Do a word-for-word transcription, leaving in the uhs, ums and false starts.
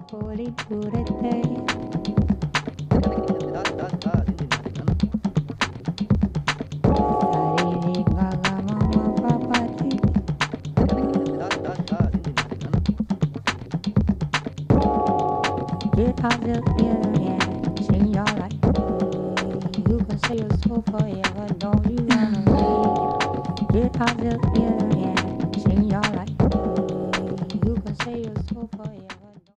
Puri purete, sari re ga ga ma ma pa pa ti. Get out the piano and sing your life. You can say your soul forever, don't you run away. Get out the piano and sing your life. You can say your soul